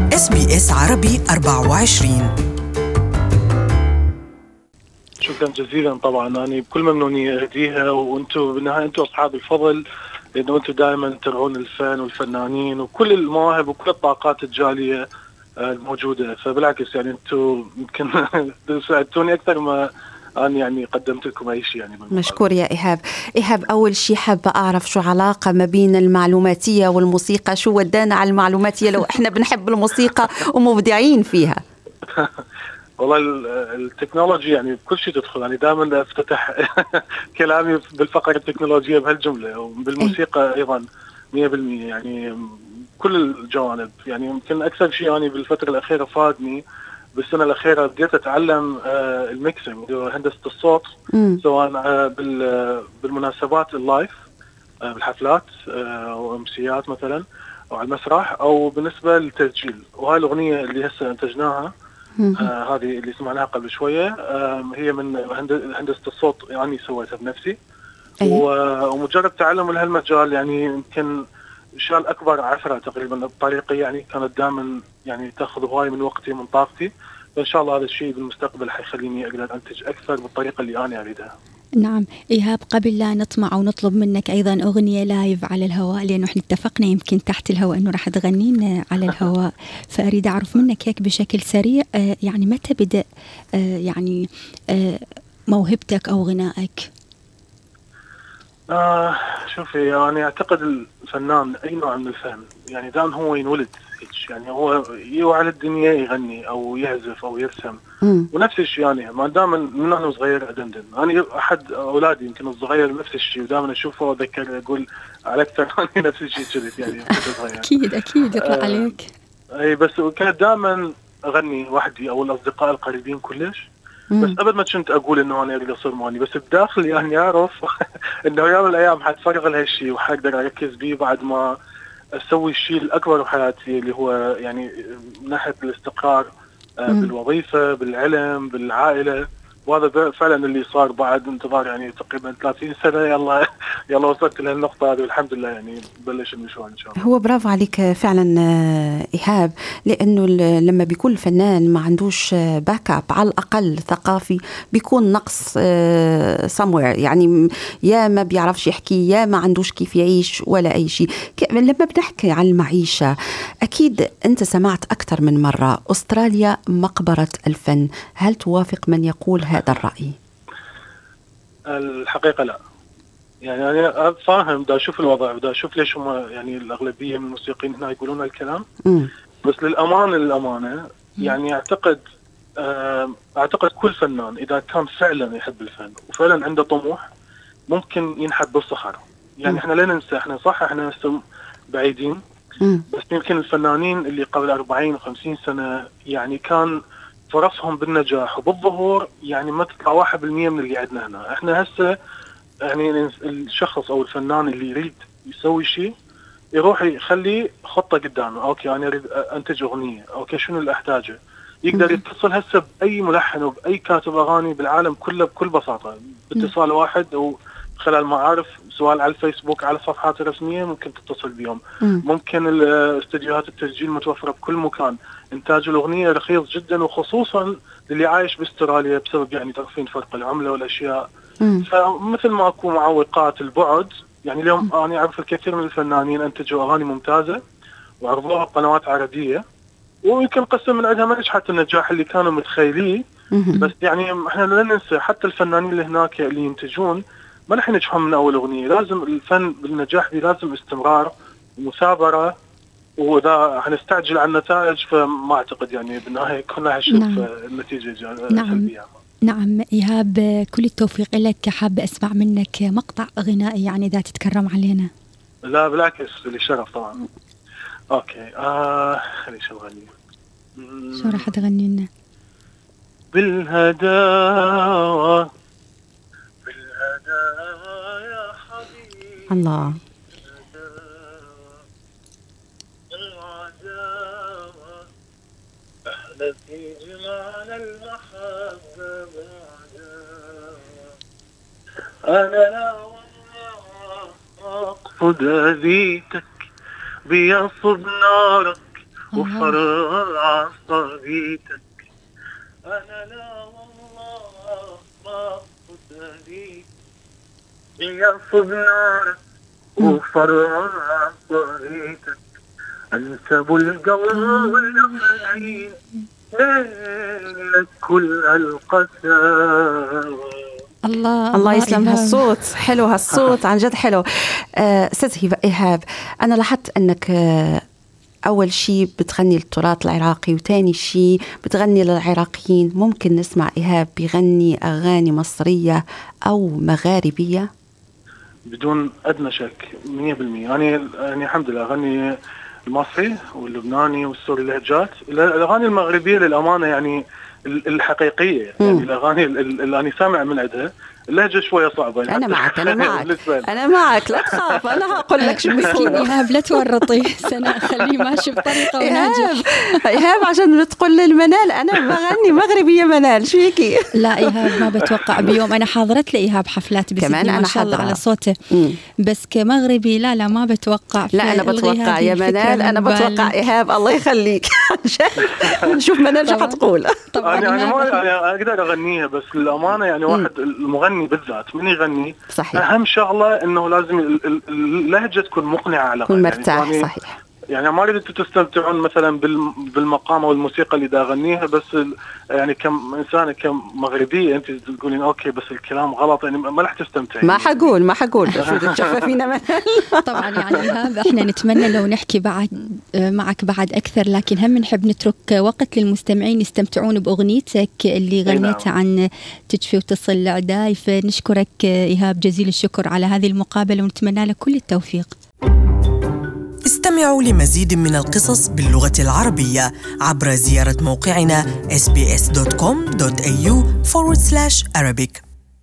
SBS عربي 24. شكرا جزيلا. طبعا أنا بكل ممنونية أهديها، وأنتم بالنهاية أنتم أصحاب الفضل، لأنه أنتم دائما ترعون الفن والفنانين وكل المواهب وكل الطاقات الجالية الموجودة. فبالعكس يعني أنتم يمكن ساعدتوني أكثر ما أنا يعني قدمت لكم أي شيء يعني بالمقابل. مشكور يا إيهاب، أول شيء حابة أعرف شو علاقة ما بين المعلوماتية والموسيقى، شو ودانا على المعلوماتية لو إحنا بنحب الموسيقى ومبدعين فيها؟ والله التكنولوجيا يعني كل شيء تدخل، يعني دائما افتتح كلامي بالفقرة التكنولوجية بهالجملة، وبالموسيقى أيضا 100%. يعني كل الجوانب، يعني يمكن أكثر شيء يعني بالفترة الأخيرة فادني بالسنة الأخيرة بديت أتعلم الميكسينج، هندسة الصوت، سواء بالمناسبات اللايف، بالحفلات وأمسيات مثلا أو على المسرح، أو بالنسبة للتسجيل. وهاي الأغنية اللي هسه أنتجناها هذه اللي سمعناها قبل شوية هي من هندسة الصوت، يعني سويتها بنفسي. ومجرد تعلم لهالمجال يعني يمكن شال أكبر عثرة تقريبا بطريقي، يعني كانت دائما يعني تأخذ هواي من وقتي من طاقتي. فإن شاء الله هذا الشيء بالمستقبل حيخليني أقدر أنتج أكثر بالطريقة اللي أنا أريدها. نعم إيهاب، قبل لا نطمع ونطلب منك أيضا أغنية لايف على الهواء، لأنه إحنا اتفقنا يمكن تحت الهواء أنه راح تغنينا على الهواء، فأريد أعرف منك هيك بشكل سريع يعني متى بدأ يعني موهبتك أو غنائك؟ شوفي، يعني أعتقد الفنان أي نوع من الفن يعني دام هو ينولد يعني هو على الدنيا يغني أو يعزف أو يرسم، ونفس الشيء يعني ما دام من أنا صغير أدندن. أنا أحد أولادي يمكن الصغير نفس الشيء، ودائما أشوفه وأذكر أقول على أكثر نفس الشيء كذا يعني. أكيد يطلع عليك. أي بس كانت دائما أغني وحدي أو الأصدقاء القريبين كلش، بس أبد ما كنت أقول إنه أنا أريد أصير مغني، بس بداخلي يعني أعرف إنه يوم من الأيام حتفرغ لهالشيء وحقدر أركز بيه بعد ما أسوي الشيء الأكبر بحياتي، اللي هو يعني من ناحية الاستقرار بالوظيفة، بالعلم، بالعائلة. وهذا فعلا اللي صار بعد انتظار يعني تقريبا 30 سنة. يلا وصلت لهالنقطة هذه والحمد لله، يعني بلش المشوار إن شاء الله. هو برافو عليك فعلا إيهاب، لأنه لما بيكون الفنان ما عندوش باك اب على الأقل ثقافي بيكون نقص somewhere، يعني يا ما بيعرفش يحكي يا ما عندوش كيف يعيش ولا أي شيء. لما بنحكي عن المعيشة، أكيد أنت سمعت أكثر من مرة أستراليا مقبرة الفن، هل توافق من يقول هذا الرأي؟ الحقيقة لا، يعني أنا فاهم، دا أشوف الوضع ودا أشوف ليش هم يعني الأغلبية من الموسيقيين هنا يقولون الكلام. بس للأمانة يعني أعتقد كل فنان إذا كان فعلا يحب الفن وفعلا عنده طموح ممكن ينحت بالصخر. يعني إحنا لا ننسى، إحنا صح إحنا بعيدين، بس يمكن الفنانين اللي قبل 40 و50 سنة يعني كان فرصهم بالنجاح وبالظهور يعني ما تطلع 1% من اللي عندنا هنا. إحنا هسه يعني الشخص أو الفنان اللي يريد يسوي شيء يروح يخلي خطة قدامه. أوكي أنا أريد أنتج أغنية، أوكي شنو اللي أحتاجه؟ يقدر يتصل هسه بأي ملحن وبأي كاتب أغاني بالعالم كله بكل بساطة، باتصال واحد أو خلال معارف، سواء على الفيسبوك على الصفحات الرسمية ممكن تتصل بيهم. ممكن الاستديوهات التسجيل متوفرة بكل مكان. إنتاج الأغنية رخيص جدا، وخصوصا للي عايش باستراليا بسبب يعني تخفيض فرق العملة والأشياء. فمثل ما أكو معوقات البعد، يعني اليوم أنا أعرف الكثير من الفنانين أنتجوا أغاني ممتازة وعرضوها بقنوات عربية، ويمكن قسم من عندها ما نجحت النجاح اللي كانوا متخيليه. بس يعني احنا لا ننسى حتى الفنانين اللي هناك اللي ينتجون ما رح ينجحون من أول أغنية. لازم الفن بالنجاح دي لازم استمرار ومثابرة، وإذا هنستعجل على النتائج فما أعتقد يعني بالنهاية كنا هنشوف النتيجة سلبية. نعم إيهاب، كل التوفيق لك. حابة أسمع منك مقطع غنائي يعني إذا تتكرم علينا. لا بالعكس، لي شرف طبعا. أوكي خلي شو أغني. شو راح تغني لنا؟ بالهداوة يا حبيبي الله، العداوة احنا في جمال المحبة أنا لا والله أقصد أذيتك بيصب نارك وفرع صديتك أنا لا والله ما أدري يصب نارك وفرع صديتك أنت بالقلب العين لك كل القساوة. الله يسلم هالصوت، حلو هالصوت عن جد حلو. أستاذ إيهاب، أنا لاحظت أنك أول شيء بتغني للتراث العراقي، وتاني شيء بتغني للعراقيين. ممكن نسمع إيهاب بيغني أغاني مصرية أو مغاربية؟ بدون أدنى شك 100%. يعني الحمد لله أغني المصري واللبناني والسوري لهجات. الأغاني المغربية للأمانة يعني الحقيقية، يعني الأغاني اللي أنا سامع من عندها اللهجة شوية صعبة. أنا معك لا تخاف، أنا هقول لك شو مسكين إيهاب لا تورطي، سنخليه ماشي بطريقة وناجح. إيهاب عشان بتقول للمنال أنا بغني مغربية منال، شو هيكي؟ لا إيهاب ما بتوقع بيوم. أنا حاضرت لإيهاب حفلات كمان أنا ما شاء الله على صوته، بس كمغربي لا ما بتوقع. لا أنا بتوقع يا منال، أنا بتوقع إيهاب الله يخليك نشوف منال شو حتقول. طبعا أنا ما أقدر أغنيها، بس للأمانة يعني واحد المغني بالذات من يغني صحيح. أهم شغلة إنه لازم اللهجة تكون مقنعة على تكون مرتاح. يعني صحيح. يعني ما أريد تستمتعون مثلا بالمقام أو الموسيقى اللي دا أغنيها، بس يعني كم إنسانة كمغربية أنت تقولين أوكي بس الكلام غلط، يعني ما رح تستمتعين. ما حقول شو تشوفينا مثلا. طبعا يعني إيهاب إحنا نتمنى لو نحكي معك بعد أكثر، لكن هم نحب نترك وقت للمستمعين يستمتعون بأغنيتك اللي غنيتها عن تجفي وتصل العداي. فنشكرك إيهاب جزيل الشكر على هذه المقابلة، ونتمنى لك كل التوفيق. استمعوا لمزيد من القصص باللغة العربية عبر زيارة موقعنا sbs.com.au/Arabic.